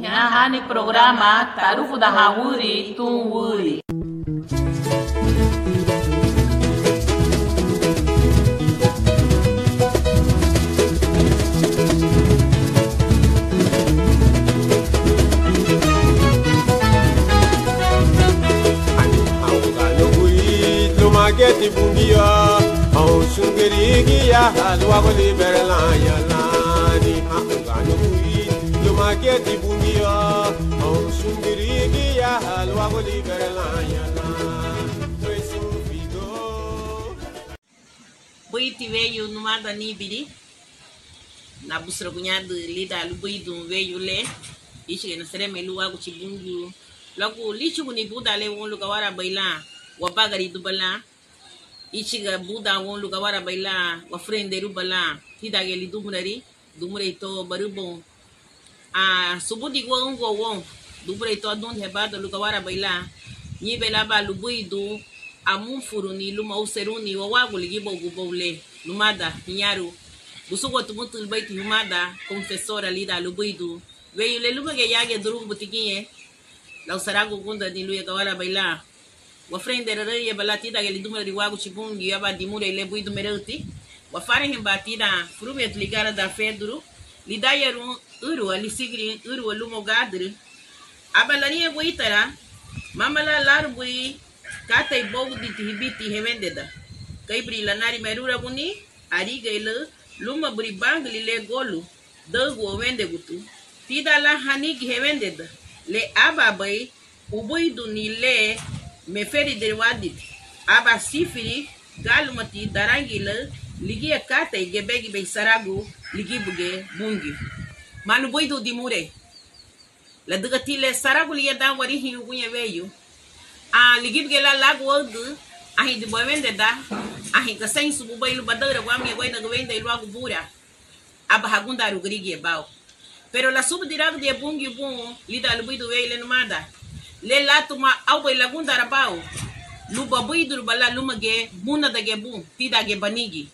Ngahani programa Tarufu da Hawuri Tunwuri. Mageti bungia, au sungeri ya halwa goli berlanya lani. Angano kui, lo mageti bungia, au sungeri ya halwa goli berlanya lani. Doisu figo. Boiti veio numa da nibiri. Na busra bunhado lida lubuido veio le. Ishi na sereme luwa kuchibungu. Logo lichu ni buda le won luka wara baila. Wabagari du bala ichiga buda won luga wara baila wa frenderu bala tidage li dumure to barubon subudi won dumure to don hebado luga wara baila ni bela ba lubuidu amun furuni luma useruni wa waguli gibo gubole lumada nyaru busugo tumutul baiti lumada confessora lida lubuidu veio le lumage yage duru butikinye la usarago gunda ni luya wara baila wa frente re balatida que liduma de wago chibungi aba dimura ile buido mereuti wa fare him batida frumet ligara da fedru lidayeru uru ali sigri uru lumo gadru aba lani buitara mamala larbui kata ibogu di tibiti hevendeda kaibri lanari merura buni ari gele luma buri bangli le golu dogo wende gutu tida la hanig hevendeda le aba bai ubuido ni le me feri de wadit aba sifiri galmati darangila ligi akata gebegi be sarago ligi buge bungi manu boido dimure la dagatile sarago liya da wari hi ugunya veyo ligi buge la lago odu ahi de boende da ahi ka sem subu bailu badara wa mi goina gwenda ilwago bura aba hagunda rugrigi bao pero la sub dirago de bungi bun lida lubido veile numada le latuma awai lagunda rabao luba buidur bala lumage buna dage bu tidage banigi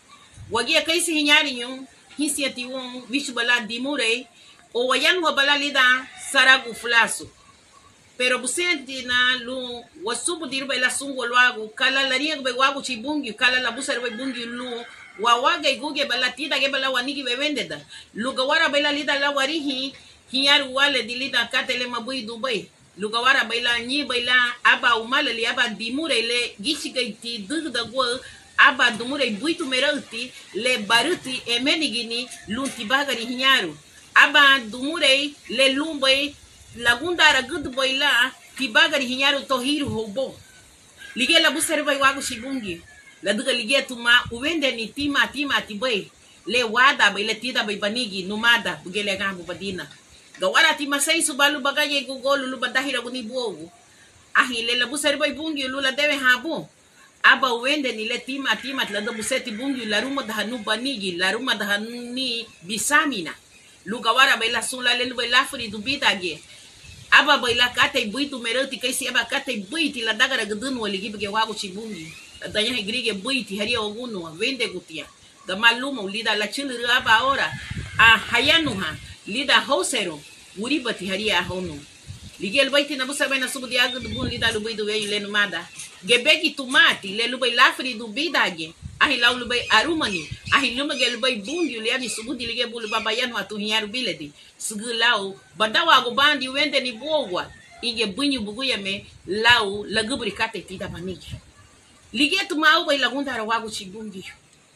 wagi kaisi hinyari yun hisiati won vishu bala dimure o wayan wa bala lida saragu flasu pero busenti na lu wasubu dirba ila sungo lwagu kala lariya be wagu chibungi kala la busar be bungi lu wawaga iguge bala tidage bala wanigi be vendeda luga wara bala lida la warihi hinyari wale dilida katele mabui dubai lugawara baila nyi baila aba umala li aba dimure le gichigaiti dugda go aba dumure buitu merauti le baruti emenigini lunti bagari hinyaru aba dumure le lumbai lagunda ragud baila tibagari hinyaru tohiru hobo lige la busere bai wagu shibungi la duga lige tuma uwende ni tima tibai le wada baila tida bai banigi numada bugele gambu badina gawara ti masay subalu bagaye gugolo lu badahira guni buogu ahile la busari bay bungi lu la debe habu aba wende ni le tima la da buseti bungi la ruma dahanu banigi la ruma dahani bisamina lu gawara bay la sula le lu bay la fri du bitage aba bay la kate buitu meroti kaisi aba kate buiti la dagara gudun wali gibge wagu chibungi danya higrige buiti haria ogunu wende gutia gamaluma ulida la chulu aba ora hayanuha lida hosero wuri bati haria hono ligel baiti na busa bena subu diago du lida lu bidu we le numada gebegi tomati le lu bay lafri du bidage ahi law lu bay arumani ahi lu magel bay bungi le ani subu di lige bulu babayan watu hiaru biledi sugu law badawa go bandi wende ni bogwa ige bunyu bugu yame law la gubri kate tida paniki lige tumau bay lagunda rawago chibungi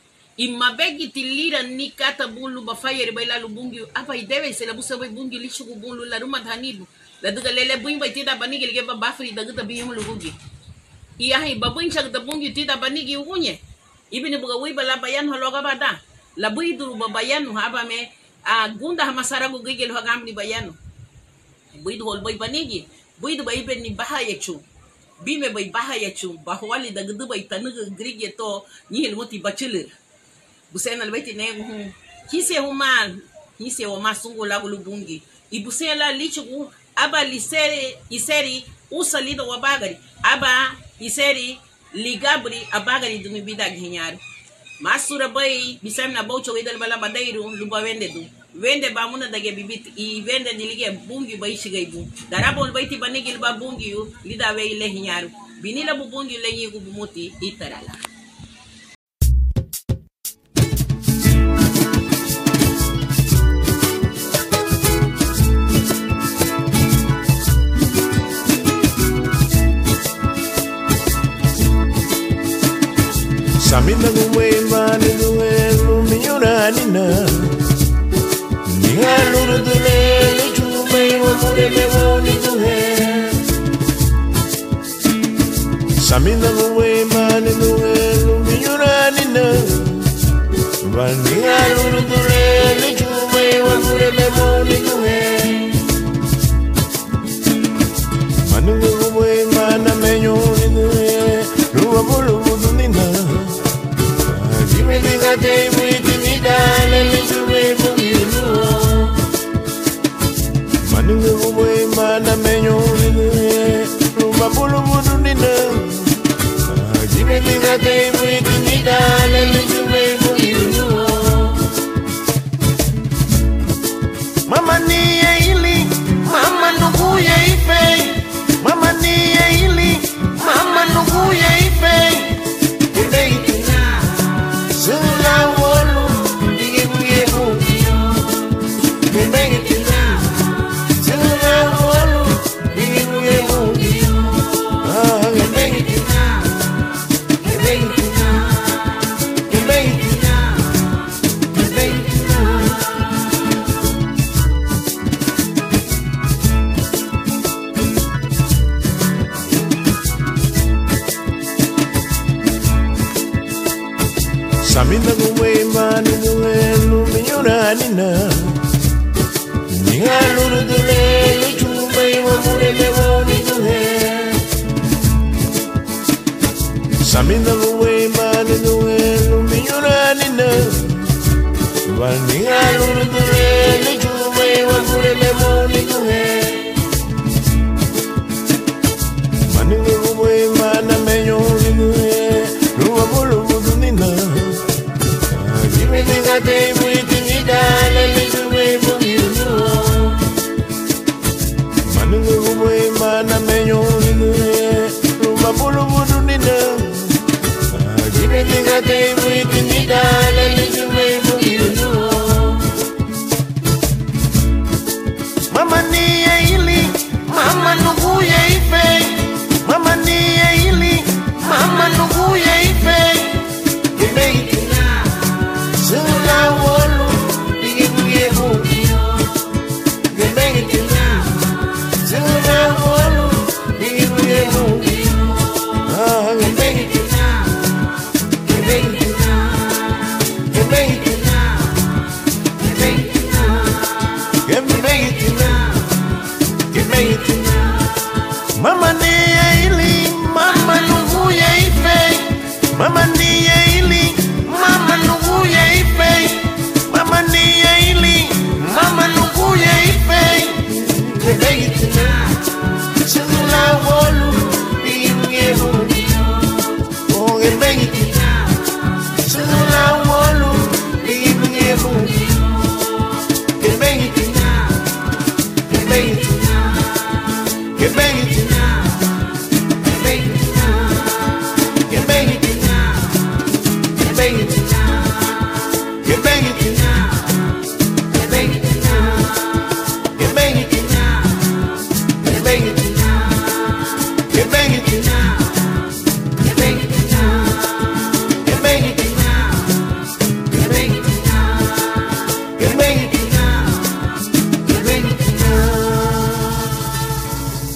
imabegi tilira ni kata bulu bafayere baila lubungi apa idebe se la busa bay bungi lishugu bulu la ruma dhanibu la duga lele buin bay tida banigi lige bafri daga biyum lubugi iya hi babuin chag da bungi tida banigi unye ibini buga wi bala bayan hologa bada la buidu babayanu haba me gunda hamasarago gigel hagamni bayanu buidu hol bay banigi buidu bay ni bahaya chu bime bay bahaya chu bahwali daga bay tanuga grige to ni helmoti bachelir busena lbaiti ne hise huma sungo lagu lubungi ibusela lichugu aba iseri usalido wabagari aba iseri ligabri abagari dumi bida ginyaru masura bay bisamna baucho wedal bala badairu luba wende du wende ba muna dage bibit I wende ni lige bungi ba ishigay bu darabol ba iti banigil ba bungi yu lida we ile hinyaru binila bu bungi le nyigu bu muti itarala Samina guwema ni duelu minyura nina Nihaluru dule ni chume wa mureme woni duhe Samina guwema ni duelu minyura nina Nihaluru dule ni chume wa mureme woni duhe Manungu guwema na menyo ni duhe Ruwa bulu budu nina I day with me down and little way from you. Manu way, man, I may only Ruma Bulu Mudunina. Give me that day with me down and little way from you. Mama Nia Ili, Mama Nuguya Ife, Mama Nia Ili, Mama Nuguya Ife. Samina guwema ni duelu minyura nina Nihaluru dule ni chume wa mureme woni duhe Samina guwema ni duelu minyura nina Nihaluru dule ni chume wa mureme woni duhe Manungu guwema na menyo ni duhe Ruwa bulu budu nina Everything I day with me down and little way from you. Manu way, man, I may only Ruma Bulu Mudunina. Everything I day with me down and little way from you. Mama Nia Ili, Mama Nuguya Ife, Mama Nia Ili, Mama Nuguya Ife. Mama Nia Ili, Mama Nuguya Ife, Mama Nia Ili, Mama Nuguya Ife, Mama Nia Ili, Mama Nuguya Ife. Gebeitina, Chula Wolu, Biyehu. Oh, gebeitina, Chula Wolu, Biyehu. Gebeitina, gebeitina, gebeitina. Bang it.